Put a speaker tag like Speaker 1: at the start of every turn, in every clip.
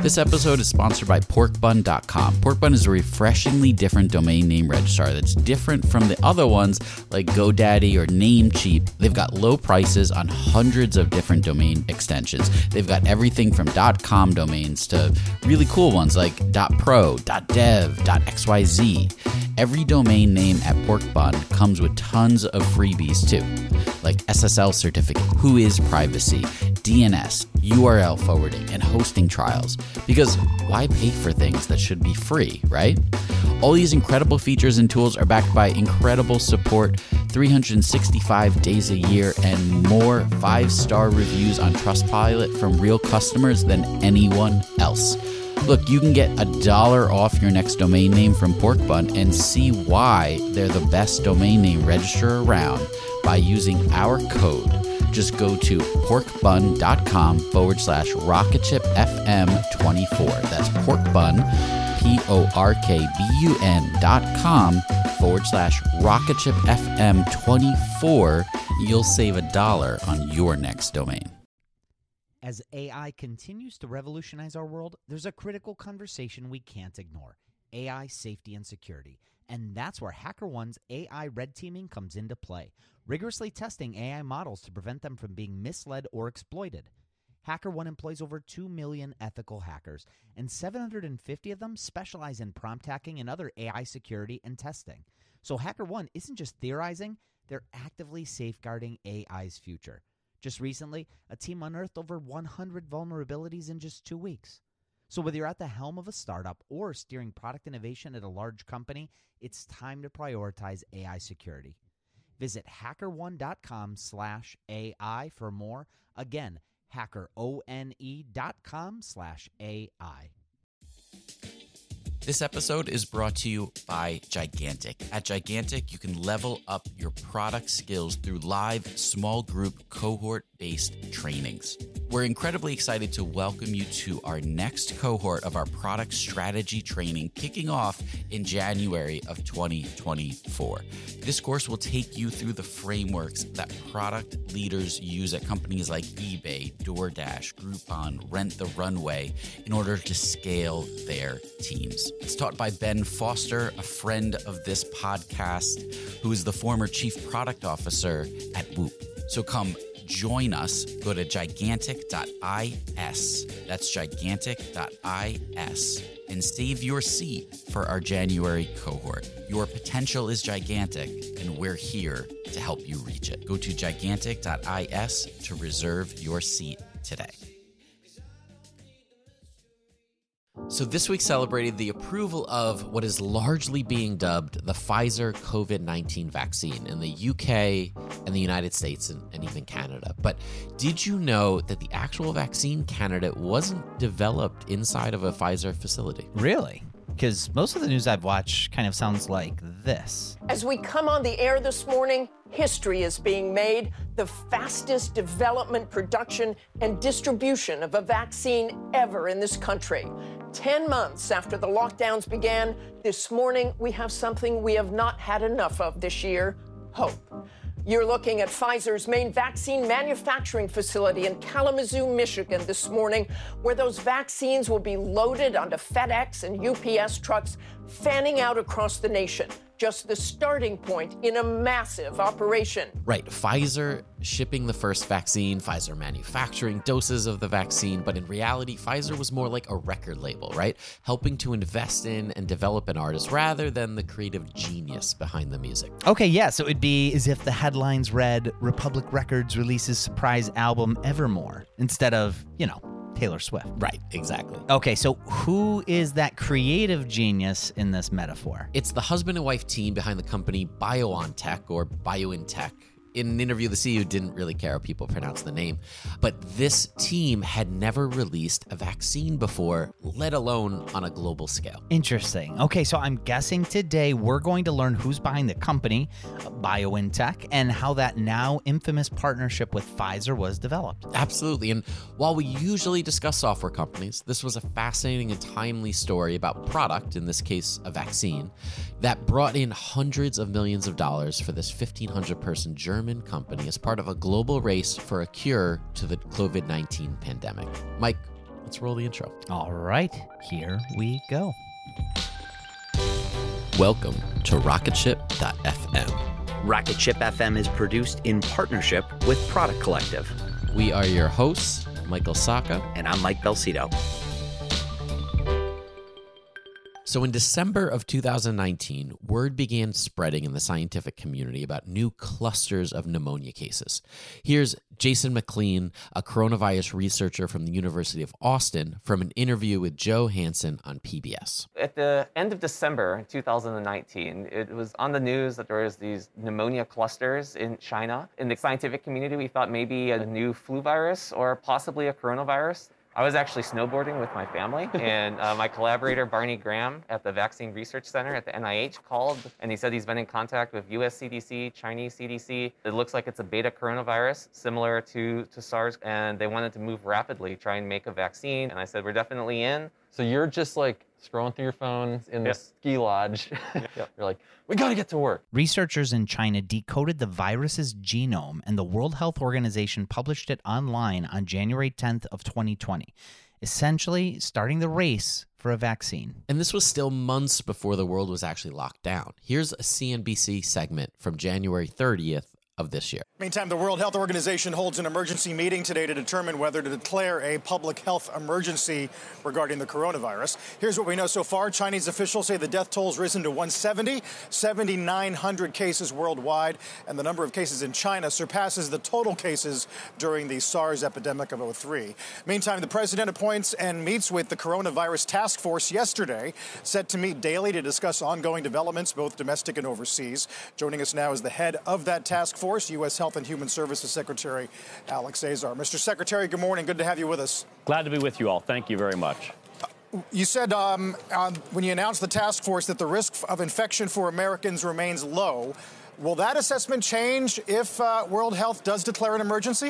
Speaker 1: This episode is sponsored by porkbun.com. Porkbun is a refreshingly different domain name registrar that's different from the other ones like GoDaddy or Namecheap. They've got low prices on hundreds of different domain extensions. They've got everything from .com domains to really cool ones like .pro, .dev, .xyz. Every domain name at Porkbun comes with tons of freebies too, like SSL certificate, whois privacy, DNS, URL forwarding, and hosting trials. Because why pay for things that should be free, right? All these incredible features and tools are backed by incredible support, 365 days a year, and more 5-star reviews on Trustpilot from real customers than anyone else. Look, you can get $1 off your next domain name from Porkbun and see why they're the best domain name registrar around by using our code. Just go to porkbun.com/rocketshipfm24. That's porkbun, porkbun.com/rocketshipfm24. You'll save $1 on your next domain.
Speaker 2: As AI continues to revolutionize our world, there's a critical conversation we can't ignore: AI safety and security. And that's where HackerOne's AI red teaming comes into play, rigorously testing AI models to prevent them from being misled or exploited. HackerOne employs over 2 million ethical hackers, and 750 of them specialize in prompt hacking and other AI security and testing. So HackerOne isn't just theorizing, they're actively safeguarding AI's future. Just recently, a team unearthed over 100 vulnerabilities in just 2 weeks. So whether you're at the helm of a startup or steering product innovation at a large company, it's time to prioritize AI security. Visit hackerone.com/AI for more. Again, hackerone.com/AI.
Speaker 1: This episode is brought to you by Gigantic. At Gigantic, you can level up your product skills through live, small group, cohort-based trainings. We're incredibly excited to welcome you to our next cohort of our product strategy training, kicking off in January of 2024. This course will take you through the frameworks that product leaders use at companies like eBay, DoorDash, Groupon, Rent the Runway in order to scale their teams. It's taught by Ben Foster, a friend of this podcast, who is the former chief product officer at Whoop. So come join us. Go to gigantic.is. That's gigantic.is. And save your seat for our January cohort. Your potential is gigantic, and we're here to help you reach it. Go to gigantic.is to reserve your seat today. So this week celebrated the approval of what is largely being dubbed the Pfizer COVID-19 vaccine in the UK and the United States and even Canada. But did you know that the actual vaccine candidate wasn't developed inside of a Pfizer facility?
Speaker 2: Really? Because most of the news I've watched kind of sounds like this.
Speaker 3: As we come on the air this morning, history is being made. The fastest development, production, and distribution of a vaccine ever in this country. 10 months after the lockdowns began, this morning we have something we have not had enough of this year: hope. You're looking at Pfizer's main vaccine manufacturing facility in Kalamazoo, Michigan this morning, where those vaccines will be loaded onto FedEx and UPS trucks, fanning out across the nation. Just the starting point in a massive operation.
Speaker 1: Right, Pfizer shipping the first vaccine, Pfizer manufacturing doses of the vaccine, but in reality, Pfizer was more like a record label, right? Helping to invest in and develop an artist rather than the creative genius behind the music.
Speaker 2: Okay, yeah, so it'd be as if the headlines read, Republic Records releases surprise album Evermore, instead of, Taylor Swift.
Speaker 1: Right, exactly.
Speaker 2: Okay, so who is that creative genius in this metaphor?
Speaker 1: It's the husband and wife team behind the company BioNTech or BioNTech. In an interview, the CEO didn't really care how people pronounce the name, but this team had never released a vaccine before, let alone on a global scale.
Speaker 2: Interesting. Okay, so I'm guessing today we're going to learn who's behind the company, BioNTech, and how that now infamous partnership with Pfizer was developed.
Speaker 1: Absolutely. And while we usually discuss software companies, this was a fascinating and timely story about product, in this case, a vaccine, that brought in hundreds of millions of dollars for this 1,500-person German company as part of a global race for a cure to the COVID-19 pandemic. Mike, let's roll the intro.
Speaker 2: All right, here we go.
Speaker 1: Welcome to Rocketship.fm.
Speaker 4: Rocketship FM is produced in partnership with Product Collective.
Speaker 1: We are your hosts, Michael Sacca.
Speaker 4: And I'm Mike Belcito.
Speaker 1: So in December of 2019, word began spreading in the scientific community about new clusters of pneumonia cases. Here's Jason McLean, a coronavirus researcher from the University of Austin, from an interview with Joe Hansen on PBS.
Speaker 5: At the end of December 2019, it was on the news that there was these pneumonia clusters in China. In the scientific community, we thought maybe a new flu virus or possibly a coronavirus. I was actually snowboarding with my family, and my collaborator, Barney Graham, at the Vaccine Research Center at the NIH called, and he said he's been in contact with US CDC, Chinese CDC. It looks like it's a beta coronavirus, similar to SARS, and they wanted to move rapidly, try and make a vaccine. And I said, we're definitely in.
Speaker 6: So you're just like scrolling through your phone in the ski lodge. You're like, we got to get to work.
Speaker 2: Researchers in China decoded the virus's genome, and the World Health Organization published it online on January 10th of 2020, essentially starting the race for a vaccine.
Speaker 1: And this was still months before the world was actually locked down. Here's a CNBC segment from January 30th of this year.
Speaker 7: Meantime, the World Health Organization holds an emergency meeting today to determine whether to declare a public health emergency regarding the coronavirus. Here's what we know so far. Chinese officials say the death toll has risen to 170, 7,900 cases worldwide, and the number of cases in China surpasses the total cases during the SARS epidemic of 2003. Meantime, the president appoints and meets with the coronavirus task force yesterday, set to meet daily to discuss ongoing developments, both domestic and overseas. Joining us now is the head of that task force, U.S. Health and Human Services Secretary Alex Azar. Mr. Secretary, good morning. Good to have you with us.
Speaker 8: Glad to be with you all. Thank you very much.
Speaker 7: You said when you announced the task force that the risk of infection for Americans remains low. Will that assessment change if World Health does declare an emergency?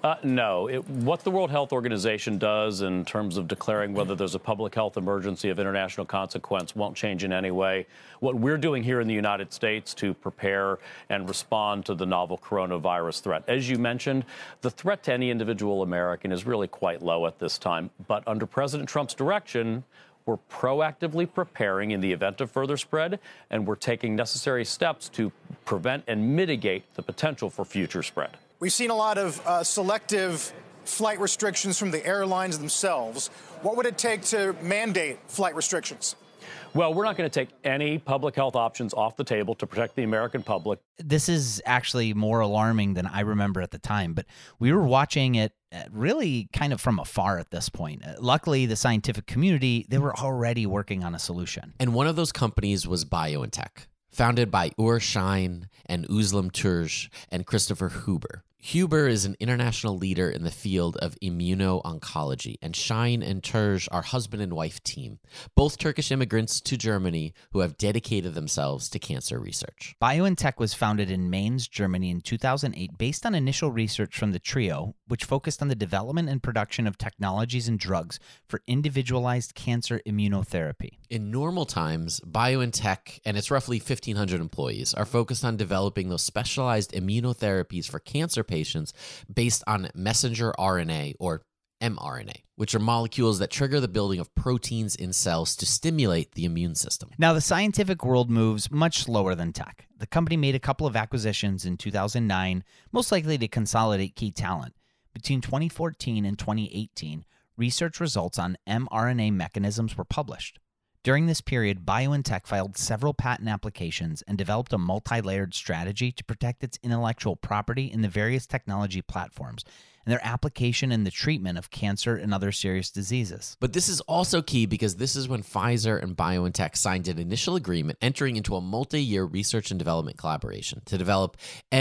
Speaker 8: No. What the World Health Organization does in terms of declaring whether there's a public health emergency of international consequence won't change in any way. What we're doing here in the United States to prepare and respond to the novel coronavirus threat. As you mentioned, the threat to any individual American is really quite low at this time. But under President Trump's direction, we're proactively preparing in the event of further spread, and we're taking necessary steps to prevent and mitigate the potential for future spread.
Speaker 7: We've seen a lot of selective flight restrictions from the airlines themselves. What would it take to mandate flight restrictions?
Speaker 8: Well, we're not going to take any public health options off the table to protect the American public.
Speaker 2: This is actually more alarming than I remember at the time, but we were watching it really kind of from afar at this point. Luckily, the scientific community, they were already working on a solution.
Speaker 1: And one of those companies was BioNTech, founded by Ur Schein and Özlem Türk and Christopher Huber. Huber is an international leader in the field of immuno-oncology, and Schein and Türk are husband and wife team, both Turkish immigrants to Germany who have dedicated themselves to cancer research.
Speaker 2: BioNTech was founded in Mainz, Germany in 2008 based on initial research from the trio, which focused on the development and production of technologies and drugs for individualized cancer immunotherapy.
Speaker 1: In normal times, BioNTech and its roughly 1,500 employees are focused on developing those specialized immunotherapies for cancer patients based on messenger RNA, or mRNA, which are molecules that trigger the building of proteins in cells to stimulate the immune system.
Speaker 2: Now, the scientific world moves much slower than tech. The company made a couple of acquisitions in 2009, most likely to consolidate key talent. Between 2014 and 2018, research results on mRNA mechanisms were published. During this period, BioNTech filed several patent applications and developed a multi-layered strategy to protect its intellectual property in the various technology platforms and their application in the treatment of cancer and other serious diseases.
Speaker 1: But this is also key because this is when Pfizer and BioNTech signed an initial agreement entering into a multi-year research and development collaboration to develop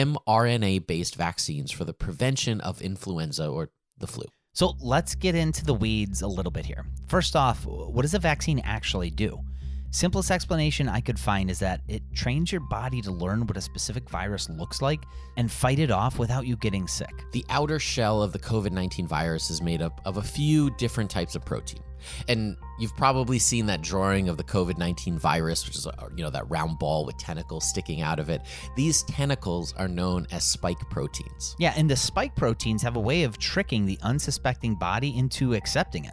Speaker 1: mRNA-based vaccines for the prevention of influenza or the flu.
Speaker 2: So let's get into the weeds a little bit here. First off, what does a vaccine actually do? Simplest explanation I could find is that it trains your body to learn what a specific virus looks like and fight it off without you getting sick.
Speaker 1: The outer shell of the COVID-19 virus is made up of a few different types of protein. And you've probably seen that drawing of the COVID-19 virus, which is, that round ball with tentacles sticking out of it. These tentacles are known as spike proteins.
Speaker 2: Yeah, and the spike proteins have a way of tricking the unsuspecting body into accepting it.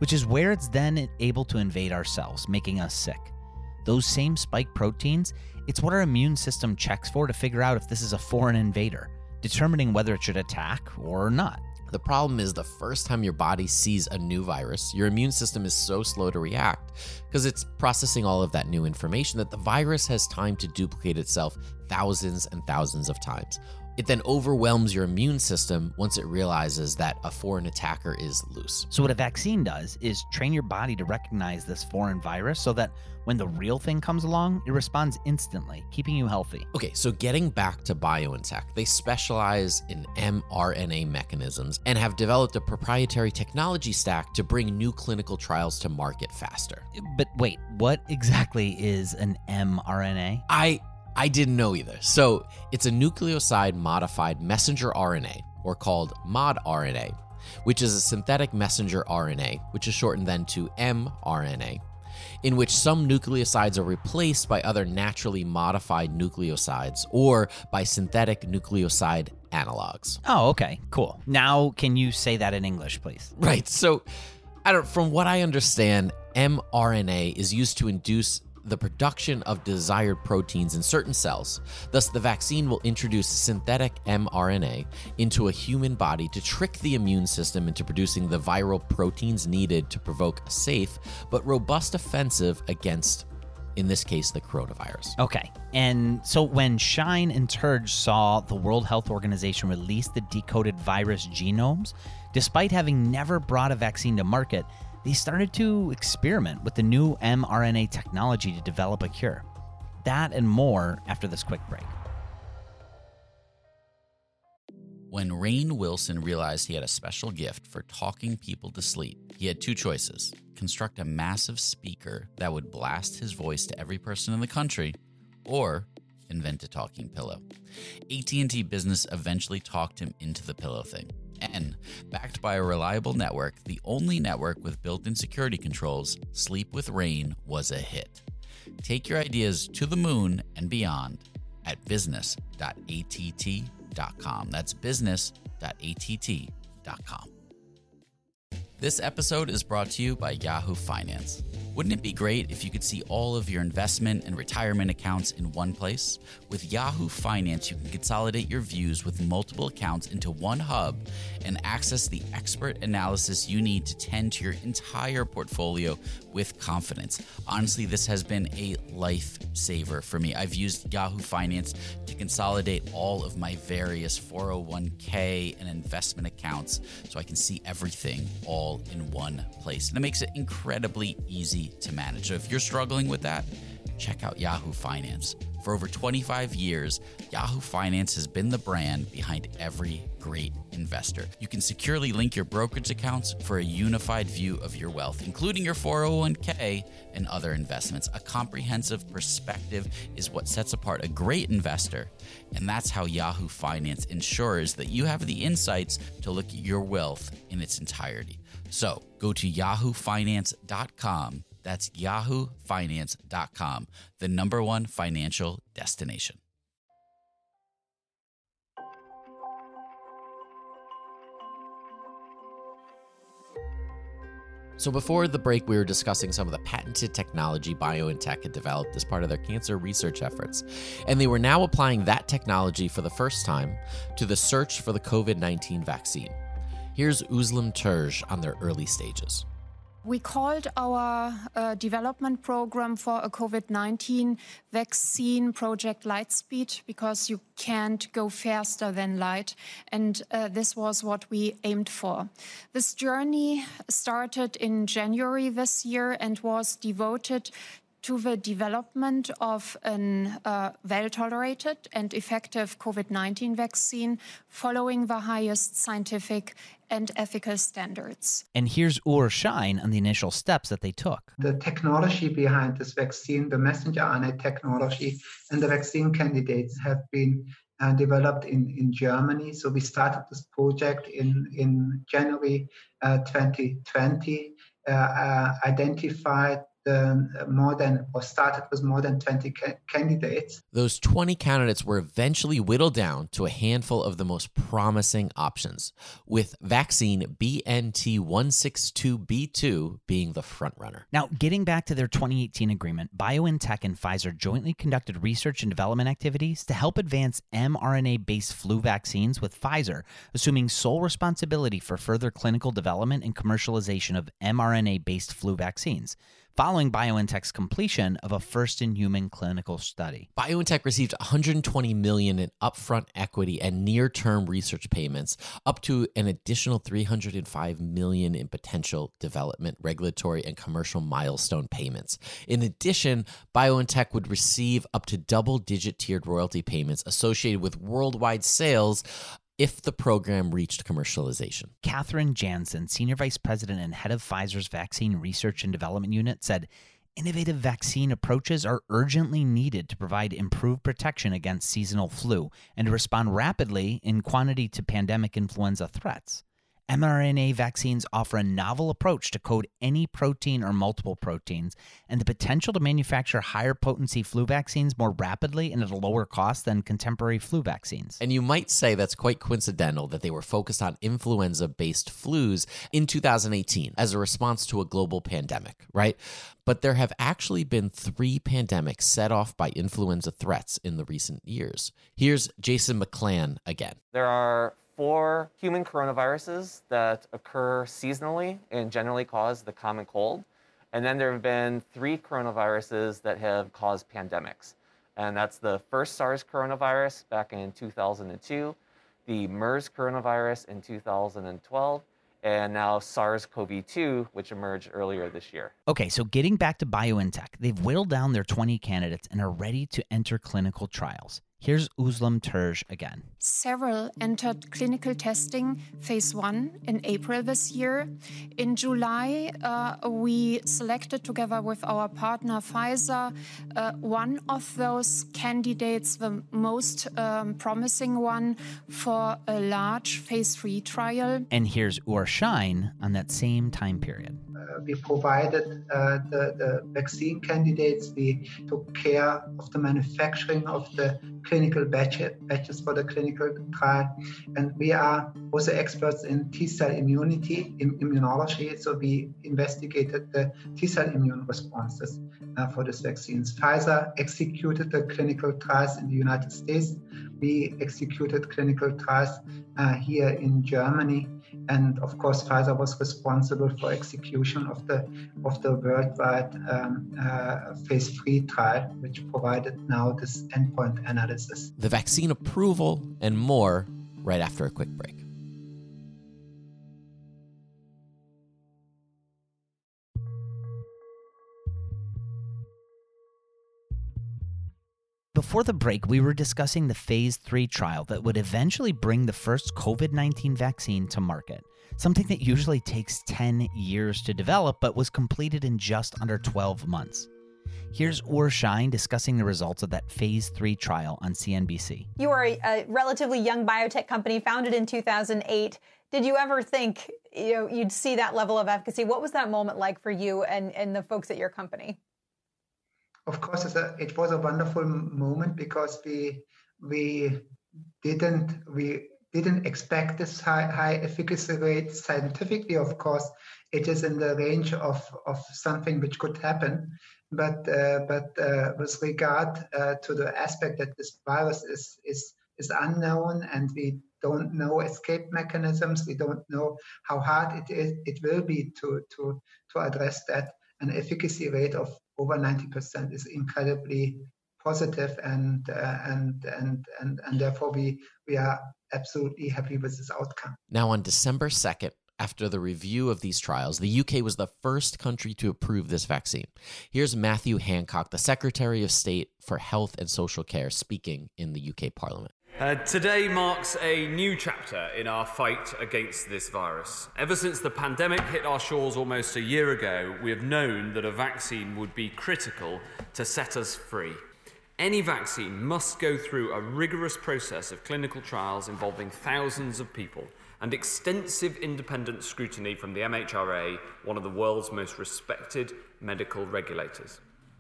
Speaker 2: which is where it's then able to invade our cells, making us sick. Those same spike proteins, it's what our immune system checks for to figure out if this is a foreign invader, determining whether it should attack or not.
Speaker 9: The problem is the first time your body sees a new virus, your immune system is so slow to react because it's processing all of that new information that the virus has time to duplicate itself thousands and thousands of times. It then overwhelms your immune system once it realizes that a foreign attacker is loose.
Speaker 2: So what a vaccine does is train your body to recognize this foreign virus so that when the real thing comes along, it responds instantly, keeping you healthy.
Speaker 9: Okay, so getting back to BioNTech, they specialize in mRNA mechanisms and have developed a proprietary technology stack to bring new clinical trials to market faster.
Speaker 2: But wait, what exactly is an mRNA?
Speaker 9: I didn't know either. So it's a nucleoside modified messenger RNA, or called modRNA, which is a synthetic messenger RNA, which is shortened then to mRNA, in which some nucleosides are replaced by other naturally modified nucleosides or by synthetic nucleoside analogs.
Speaker 2: Oh, okay, cool. Now, can you say that in English, please?
Speaker 9: Right. So from what I understand, mRNA is used to induce the production of desired proteins in certain cells. Thus, the vaccine will introduce synthetic mRNA into a human body to trick the immune system into producing the viral proteins needed to provoke a safe but robust offensive against, in this case, the coronavirus.
Speaker 2: Okay, and so when Shine and Terge saw the World Health Organization release the decoded virus genomes, despite having never brought a vaccine to market, they started to experiment with the new mRNA technology to develop a cure. That and more after this quick break.
Speaker 1: When Rainn Wilson realized he had a special gift for talking people to sleep, he had two choices: construct a massive speaker that would blast his voice to every person in the country, or invent a talking pillow. AT&T Business eventually talked him into the pillow thing. And, backed by a reliable network, the only network with built-in security controls, Sleep with Rainn was a hit. Take your ideas to the moon and beyond at business.att.com. That's business.att.com. This episode is brought to you by Yahoo Finance. Wouldn't it be great if you could see all of your investment and retirement accounts in one place? With Yahoo Finance, you can consolidate your views with multiple accounts into one hub and access the expert analysis you need to tend to your entire portfolio with confidence. Honestly, this has been a lifesaver for me. I've used Yahoo Finance to consolidate all of my various 401k and investment accounts so I can see everything all in one place. And it makes it incredibly easy to manage. So if you're struggling with that, check out Yahoo Finance. For over 25 years, Yahoo Finance has been the brand behind every great investor. You can securely link your brokerage accounts for a unified view of your wealth, including your 401k and other investments. A comprehensive perspective is what sets apart a great investor, and that's how Yahoo Finance ensures that you have the insights to look at your wealth in its entirety. So go to yahoofinance.com. That's yahoofinance.com, the number one financial destination.
Speaker 9: So before the break, we were discussing some of the patented technology BioNTech had developed as part of their cancer research efforts. And they were now applying that technology for the first time to the search for the COVID-19 vaccine. Here's Özlem Terge on their early stages.
Speaker 10: We called our development program for a COVID-19 vaccine Project Lightspeed because you can't go faster than light. And this was what we aimed for. This journey started in January this year and was devoted to the development of an well-tolerated and effective COVID-19 vaccine following the highest scientific and ethical standards.
Speaker 2: And here's Ur Shine on the initial steps that they took.
Speaker 11: The technology behind this vaccine, the messenger RNA technology, and the vaccine candidates have been developed in Germany. So we started this project in January 2020, identified started with more than 20 candidates.
Speaker 9: Those 20 candidates were eventually whittled down to a handful of the most promising options, with vaccine BNT162b2 being the frontrunner.
Speaker 2: Now, getting back to their 2018 agreement, BioNTech and Pfizer jointly conducted research and development activities to help advance mRNA-based flu vaccines, with Pfizer assuming sole responsibility for further clinical development and commercialization of mRNA-based flu vaccines, following BioNTech's completion of a first-in-human clinical study.
Speaker 9: BioNTech received $120 million in upfront equity and near-term research payments, up to an additional $305 million in potential development, regulatory, and commercial milestone payments. In addition, BioNTech would receive up to double-digit tiered royalty payments associated with worldwide sales if the program reached commercialization.
Speaker 2: Catherine Jansen, Senior Vice President and Head of Pfizer's Vaccine Research and Development Unit, said, "Innovative vaccine approaches are urgently needed to provide improved protection against seasonal flu and to respond rapidly in quantity to pandemic influenza threats. mRNA vaccines offer a novel approach to code any protein or multiple proteins and the potential to manufacture higher potency flu vaccines more rapidly and at a lower cost than contemporary flu vaccines."
Speaker 9: And you might say that's quite coincidental that they were focused on influenza-based flus in 2018 as a response to a global pandemic, right? But there have actually been 3 pandemics set off by influenza threats in the recent years. Here's Jason McClann again.
Speaker 5: There are 4 human coronaviruses that occur seasonally and generally cause the common cold. And then there have been 3 coronaviruses that have caused pandemics. And that's the first SARS coronavirus back in 2002, the MERS coronavirus in 2012, and now SARS-CoV-2, which emerged earlier this year.
Speaker 2: Okay, so getting back to BioNTech, they've whittled down their 20 candidates and are ready to enter clinical trials. Here's Uzlam Turj again.
Speaker 10: Several entered clinical testing phase 1 in April this year. In July, we selected together with our partner Pfizer one of those candidates, the most promising one, for a large phase 3 trial.
Speaker 2: And here's Ur Shine on that same time period.
Speaker 11: We provided the vaccine candidates. We took care of the manufacturing of the clinical batches for the clinical trial. And we are also experts in T-cell immunity, immunology. So we investigated the T-cell immune responses for these vaccines. Pfizer executed the clinical trials in the United States. We executed clinical trials here in Germany. And of course, Pfizer was responsible for execution of the worldwide phase 3 trial, which provided now this endpoint analysis.
Speaker 9: The vaccine approval and more right after a quick break.
Speaker 2: Before the break, we were discussing the phase 3 trial that would eventually bring the first COVID-19 vaccine to market, something that usually takes 10 years to develop but was completed in just under 12 months. Here's Ur Shine discussing the results of that phase 3 trial on CNBC.
Speaker 12: You are a relatively young biotech company founded in 2008. Did you ever think you'd see that level of efficacy? What was that moment like for you and the folks at your company?
Speaker 11: Of course, it was a wonderful moment because we didn't expect this high efficacy rate scientifically. Of course, it is in the range of something which could happen, but with regard to the aspect that this virus is unknown and we don't know escape mechanisms, we don't know how hard it will be to address that. An efficacy rate of over 90% is incredibly positive, and therefore we are absolutely happy with this outcome.
Speaker 9: Now, on December 2nd, after the review of these trials, the UK was the first country to approve this vaccine. Here's Matthew Hancock, the Secretary of State for Health and Social Care, speaking in the UK Parliament.
Speaker 13: Today marks a new chapter in our fight against this virus. Ever since the pandemic hit our shores almost a year ago, we have known that a vaccine would be critical to set us free. Any vaccine must go through a rigorous process of clinical trials involving thousands of people and extensive independent scrutiny from the MHRA, one of the world's most respected medical regulators.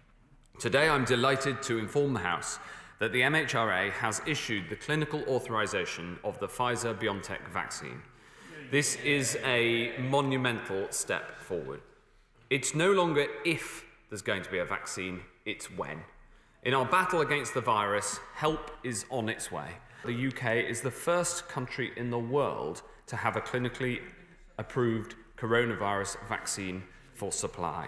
Speaker 13: Today, I'm delighted to inform the House that the MHRA has issued the clinical authorization of the Pfizer-BioNTech vaccine. This is a monumental step forward. It's no longer if there's going to be a vaccine, it's when. In our battle against the virus, help is on its way. The UK is the first country in the world to have a clinically approved coronavirus vaccine for supply.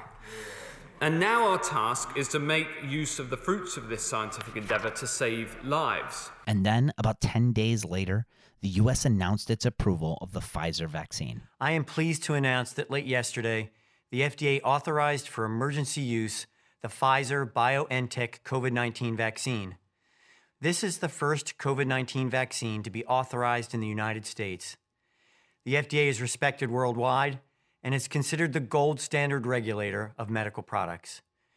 Speaker 13: And now our task is to make use of the fruits of this scientific endeavor to save lives.
Speaker 2: And then, about 10 days later, the U.S. announced its approval of the Pfizer vaccine.
Speaker 14: I am pleased to announce that late yesterday, the FDA authorized for emergency use the Pfizer-BioNTech COVID-19 vaccine. This is the first COVID-19 vaccine to be authorized in the United States. The FDA is respected worldwide and is considered the gold standard regulator of medical products.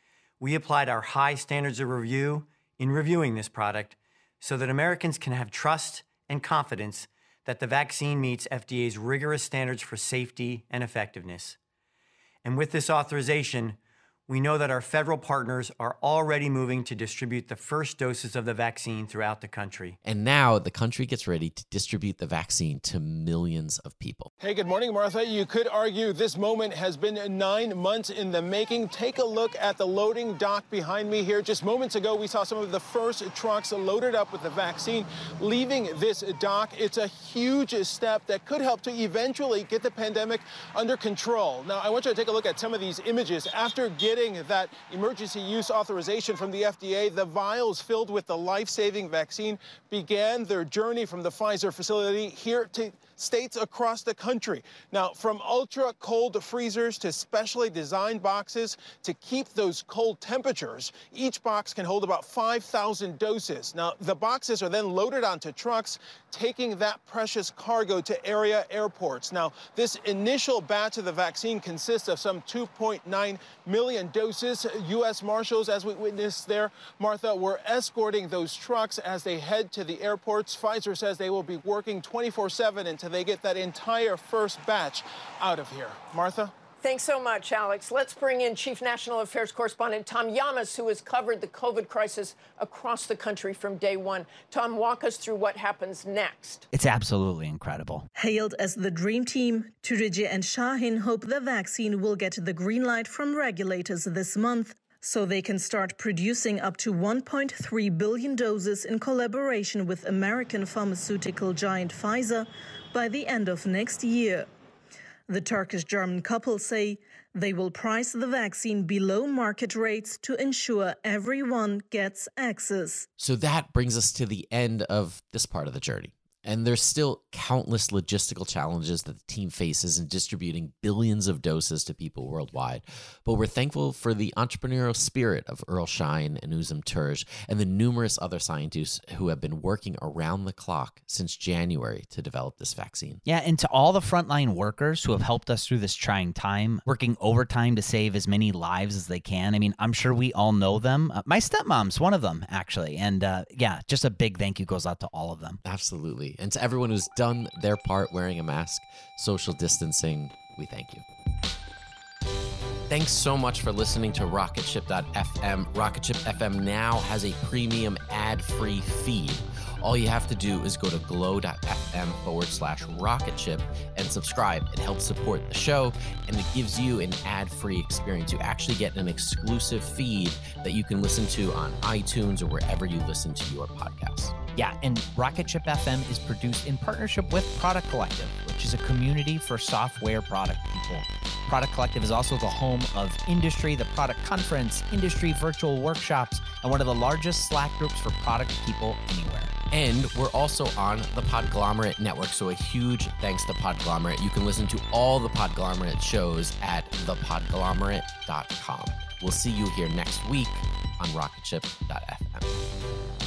Speaker 14: We applied our high standards of review in reviewing this product so that Americans can have trust and confidence that the vaccine meets FDA's rigorous standards for safety and effectiveness. And with this authorization, we know that our federal partners are already moving to distribute the first doses of the vaccine throughout the country.
Speaker 9: And now the country gets ready to distribute the vaccine to millions of people.
Speaker 15: Hey, good morning, Martha. You could argue this moment has been 9 months in the making. Take a look at the loading dock behind me here. Just moments ago, we saw some of the first trucks loaded up with the vaccine leaving this dock. It's a huge step that could help to eventually get the pandemic under control. Now, I want you to take a look at some of these images. After getting that emergency use authorization from the FDA, the vials filled with the life-saving vaccine began their journey from the Pfizer facility here to states across the country. Now, from ultra-cold freezers to specially designed boxes to keep those cold temperatures, each box can hold about 5,000 doses. Now, the boxes are then loaded onto trucks, taking that precious cargo to area airports. Now, this initial batch of the vaccine consists of some 2.9 million doses. U.S. Marshals, as we witnessed there, Martha, were escorting those trucks as they head to the airports. Pfizer says they will be working 24/7 until they get that entire first batch out of here. Martha?
Speaker 3: Thanks so much, Alex. Let's bring in Chief National Affairs Correspondent Tom Llamas, who has covered the COVID crisis across the country from day one. Tom, walk us through what happens next.
Speaker 2: It's absolutely incredible.
Speaker 16: Hailed as the dream team, Turice and Shaheen hope the vaccine will get the green light from regulators this month, so they can start producing up to 1.3 billion doses in collaboration with American pharmaceutical giant Pfizer by the end of next year. The Turkish-German couple say they will price the vaccine below market rates to ensure everyone gets access.
Speaker 9: So that brings us to the end of this part of the journey. And there's still countless logistical challenges that the team faces in distributing billions of doses to people worldwide. But we're thankful for the entrepreneurial spirit of Earl Schein and Uzum Turj and the numerous other scientists who have been working around the clock since January to develop this vaccine.
Speaker 2: Yeah, and to all the frontline workers who have helped us through this trying time, working overtime to save as many lives as they can. I mean, I'm sure we all know them. My stepmom's one of them, actually. And yeah, just a big thank you goes out to all of them.
Speaker 9: Absolutely. And to everyone who's done their part wearing a mask, social distancing, we thank you. Thanks so much for listening to Rocketship.fm. Rocketship FM now has a premium ad-free feed. All you have to do is go to glow.fm/rocketship and subscribe. It helps support the show, and it gives you an ad-free experience. You actually get an exclusive feed that you can listen to on iTunes or wherever you listen to your podcasts.
Speaker 2: Yeah, and Rocketship FM is produced in partnership with Product Collective, which is a community for software product people. Product Collective is also the home of Industry, the Product Conference, Industry Virtual Workshops, and one of the largest Slack groups for product people anywhere.
Speaker 9: And we're also on the Podglomerate Network, so a huge thanks to Podglomerate. You can listen to all the Podglomerate shows at thepodglomerate.com. We'll see you here next week on Rocketship.fm.